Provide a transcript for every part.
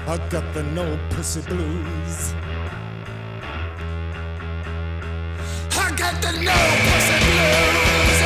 I got the no pussy blues. I got the no pussy blues.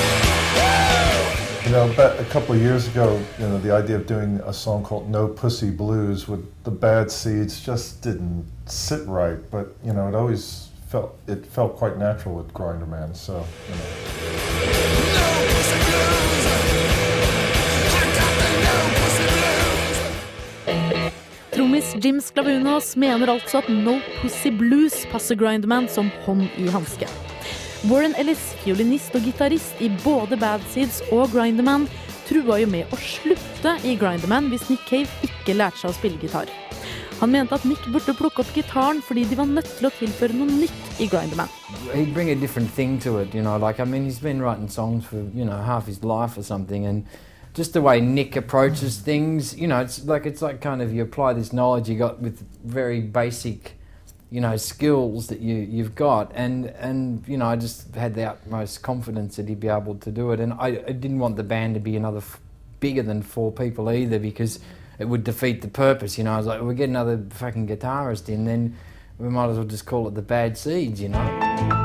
You know, but a couple of years ago, you know, the idea of doing a song called No Pussy Blues with the Bad Seeds just didn't sit right. But, you know, it felt quite natural with Grinderman, so, you know. No pussy blues. I got the no pussy blues. Trommis Jim Sclavunos mener altså at No Pussy Blues passer Grinderman som hånd i handske. Warren Ellis, fiolinist og gitarrist i både Bad Seeds og Grinderman, trua jo med å slutte i Grinderman hvis Nick Cave ikke lærte seg å spille gitar. Han mente at Nick burde plukke opp gitaren fordi de var nødt til å tilføre noe nytt i Grinderman. He'd bring a different thing to it, you know, like, I mean, he's been writing songs for, you know, half his life or something, and just the way Nick approaches things, you know, it's like kind of you apply this knowledge you got with very basic, you know, skills that you've got, and you know, I just had the utmost confidence that he'd be able to do it, and I didn't want the band to be another bigger than 4 people either, because it would defeat the purpose, you know. I was like, we get another fucking guitarist in, then we might as well just call it the Bad Seeds, you know.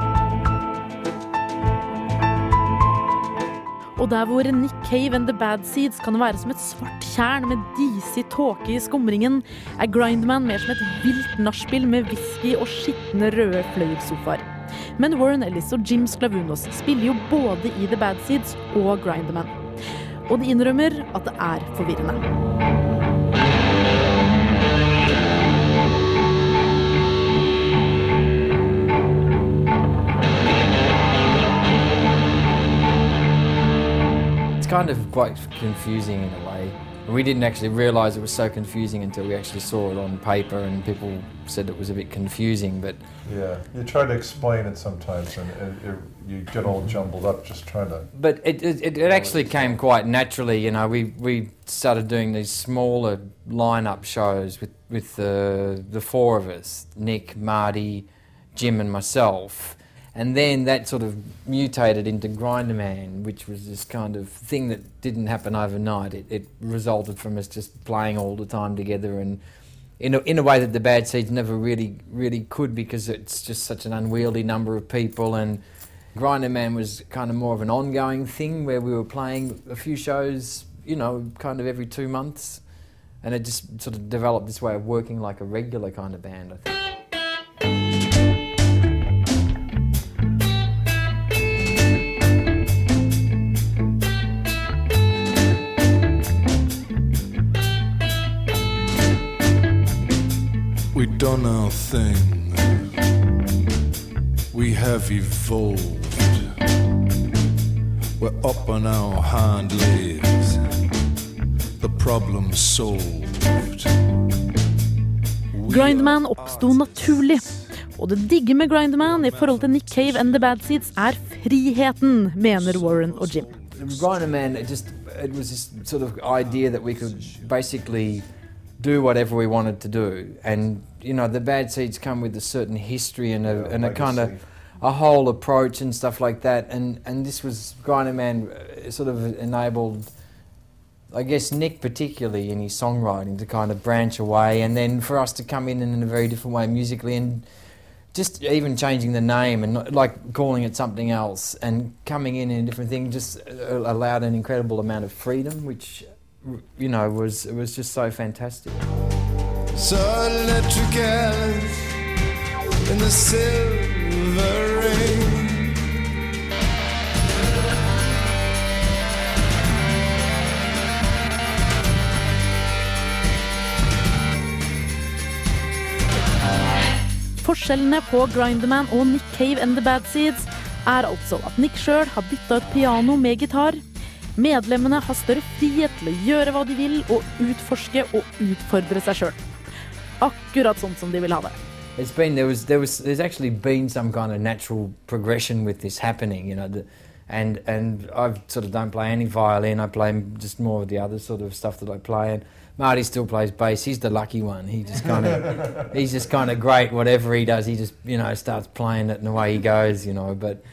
Og der hvor Nick Cave and the Bad Seeds kan være som et svart tjern med disig tåke i skumringen, er Grinderman mer som et vilt nachspiel med whisky og skittende røde fløyelsofaer. Men Warren Ellis og Jim Sclavunos spiller jo både i The Bad Seeds og Grinderman. Og de innrømmer at det er forvirrende. It's kind of quite confusing in a way. We didn't actually realise it was so confusing until we actually saw it on paper, and people said it was a bit confusing, but... Yeah, you try to explain it sometimes and you get all jumbled up just trying to... But it actually came quite naturally, you know. We started doing these smaller line-up shows with the 4 of us, Nick, Marty, Jim and myself. And then that sort of mutated into Grinderman, which was this kind of thing that didn't happen overnight. It resulted from us just playing all the time together, and in a way that the Bad Seeds never really could, because it's just such an unwieldy number of people. And Grinderman was kind of more of an ongoing thing where we were playing a few shows, you know, kind of every 2 months. And it just sort of developed this way of working like a regular kind of band, I think. We've done our thing. We have evolved. We're up on our hind legs. The problem's solved. Grinderman oppstod naturlig. Og det digge med Grinderman i forhold til Nick Cave and the Bad Seeds er friheten, mener Warren og Jim. Grinderman, it was this sort of idea that we could basically do whatever we wanted to do, and you know, the Bad Seeds come with a certain history and a kind of a whole approach and stuff like that, and this was Grinderman sort of enabled, I guess, Nick particularly in his songwriting to kind of branch away, and then for us to come in a very different way musically, and just even changing the name and not, like calling it something else and coming in a different thing just allowed an incredible amount of freedom, which, you know, was just so fantastic. So electric eyes in the silver rain. Forskjellene på Grinderman og Nick Cave and the Bad Seeds er altså at Nick selv har byttet ut piano med gitar. Medlemmene har større frihet til å gjøre hva de vil og utforske og utfordre seg selv. Akkurat sånn som de vil ha det. There's actually been some kind of natural progression with this happening, you know, and I sort of don't play any violin. I play just more of the other sort of stuff that I play, and Marty still plays bass. He's the lucky one. He's just kind of great. Whatever he does, he just, you know, starts playing it and away he goes, you know. But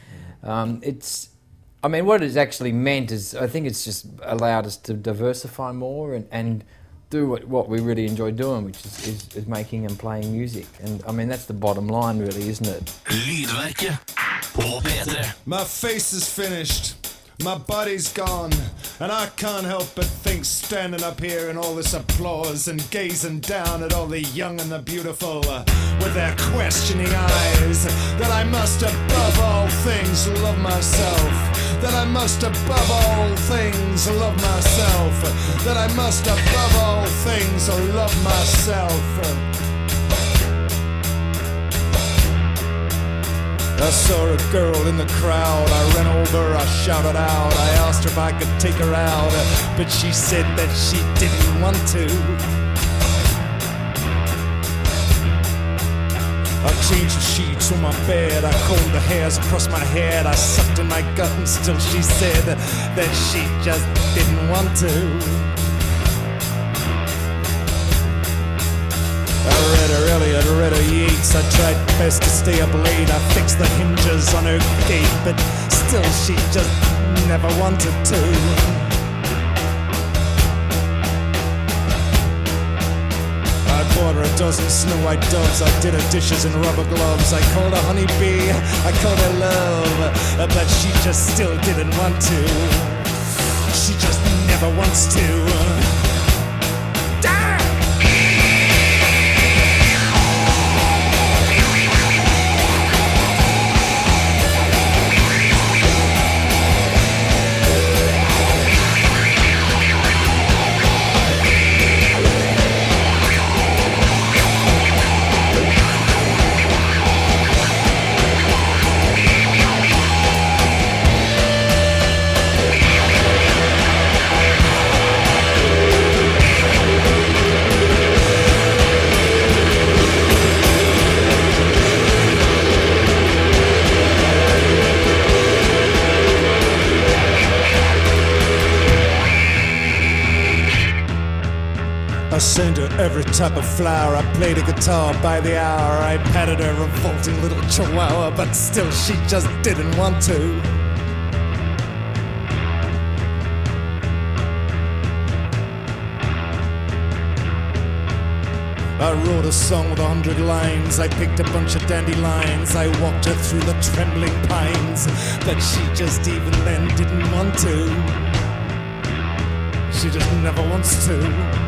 I mean, what it's actually meant is, I think it's just allowed us to diversify more and do what we really enjoy doing, which is making and playing music. And I mean, that's the bottom line, really, isn't it? Lydverket på P3. My face is finished, my body's gone, and I can't help but think, standing up here in all this applause and gazing down at all the young and the beautiful with their questioning eyes, that I must above all things love myself, that I must above all things love myself, that I must above all things love myself. I saw a girl in the crowd, I ran over, I shouted out, I asked her if I could take her out, but she said that she didn't want to. I changed the sheets on my bed, I combed the hairs across my head, I sucked in my gut and still she said that she just didn't want to. I read her Eliot, read her Yeats, I tried best to stay up late, I fixed the hinges on her gate, but still she just never wanted to. I bought her a dozen Snow White doves, I did her dishes in rubber gloves, I called her honeybee, I called her love, but she just still didn't want to. She just never wants to. I sent her every type of flower, I played a guitar by the hour, I patted her revolting little chihuahua, but still she just didn't want to. I wrote a song with 100 lines, I picked a bunch of dandelions, I walked her through the trembling pines, but she just even then didn't want to. She just never wants to.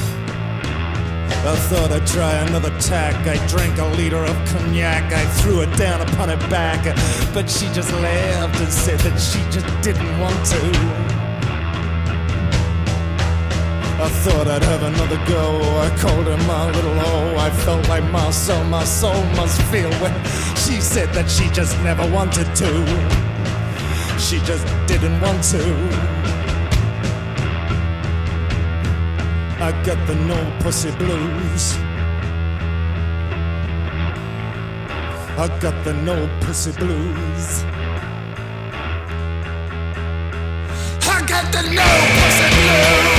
I thought I'd try another tack, I drank a liter of cognac, I threw it down upon her back, but she just laughed and said that she just didn't want to. I thought I'd have another go, I called her my little O, I felt like my soul must feel when she said that she just never wanted to. She just didn't want to. I got the no pussy blues. I got the no pussy blues. I got the no pussy blues.